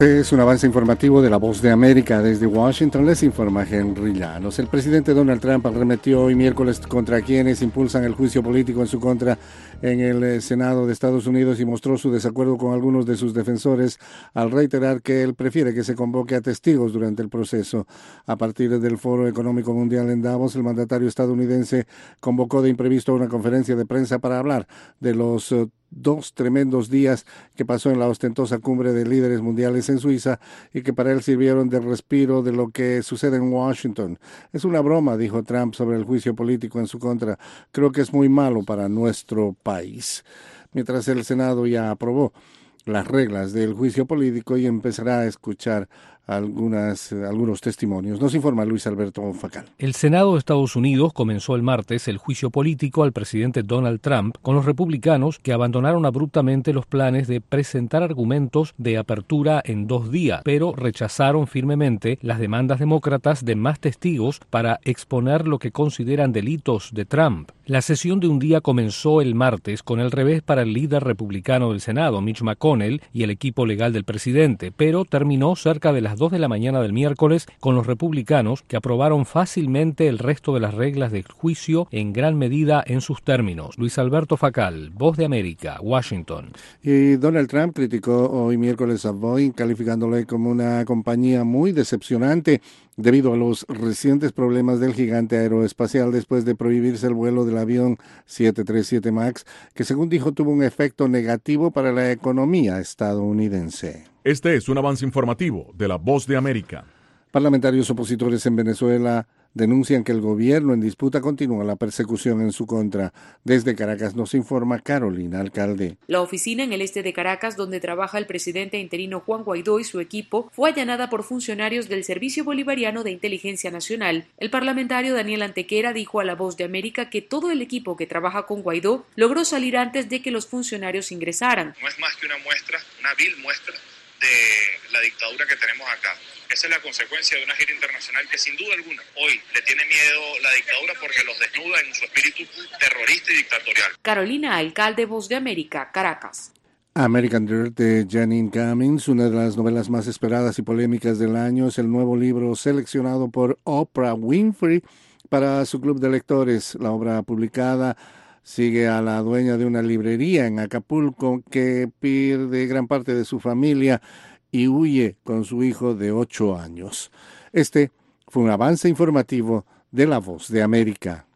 Es un avance informativo de La Voz de América. Desde Washington les informa Henry Llanos. El presidente Donald Trump arremetió hoy miércoles contra quienes impulsan el juicio político en su contra en el Senado de Estados Unidos y mostró su desacuerdo con algunos de sus defensores al reiterar que él prefiere que se convoque a testigos durante el proceso. A partir del Foro Económico Mundial en Davos, el mandatario estadounidense convocó de imprevisto una conferencia de prensa para hablar de los 2 tremendos días que pasó en la ostentosa cumbre de líderes mundiales en Suiza y que para él sirvieron de respiro de lo que sucede en Washington. Es una broma, dijo Trump sobre el juicio político en su contra. Creo que es muy malo para nuestro país. Mientras el Senado ya aprobó las reglas del juicio político y empezará a escuchar algunos testimonios. Nos informa Luis Alberto Facal. El Senado de Estados Unidos comenzó el martes el juicio político al presidente Donald Trump con los republicanos que abandonaron abruptamente los planes de presentar argumentos de apertura en 2 días, pero rechazaron firmemente las demandas demócratas de más testigos para exponer lo que consideran delitos de Trump. La sesión de un día comenzó el martes con el revés para el líder republicano del Senado, Mitch McConnell, y el equipo legal del presidente, pero terminó cerca de las 2 de la mañana del miércoles con los republicanos que aprobaron fácilmente el resto de las reglas del juicio en gran medida en sus términos. Luis Alberto Facal, Voz de América, Washington. Y Donald Trump criticó hoy miércoles a Boeing, calificándole como una compañía muy decepcionante debido a los recientes problemas del gigante aeroespacial después de prohibirse el vuelo del avión 737 MAX, que según dijo tuvo un efecto negativo para la economía estadounidense. Este es un avance informativo de La Voz de América. Parlamentarios opositores en Venezuela denuncian que el gobierno en disputa continúa la persecución en su contra. Desde Caracas nos informa Carolina Alcalde. La oficina en el este de Caracas, donde trabaja el presidente interino Juan Guaidó y su equipo, fue allanada por funcionarios del Servicio Bolivariano de Inteligencia Nacional. El parlamentario Daniel Antequera dijo a La Voz de América que todo el equipo que trabaja con Guaidó logró salir antes de que los funcionarios ingresaran. No es más que una muestra, una vil muestra de la dictadura que tenemos acá. Esa es la consecuencia de una gira internacional que sin duda alguna hoy le tiene miedo la dictadura porque los desnuda en su espíritu terrorista y dictatorial. Carolina Alcalde, Voz de América, Caracas. American Dirt de Janine Cummins, una de las novelas más esperadas y polémicas del año, es el nuevo libro seleccionado por Oprah Winfrey para su club de lectores. La obra publicada sigue a la dueña de una librería en Acapulco que pierde gran parte de su familia y huye con su hijo de 8 años. Este fue un avance informativo de La Voz de América.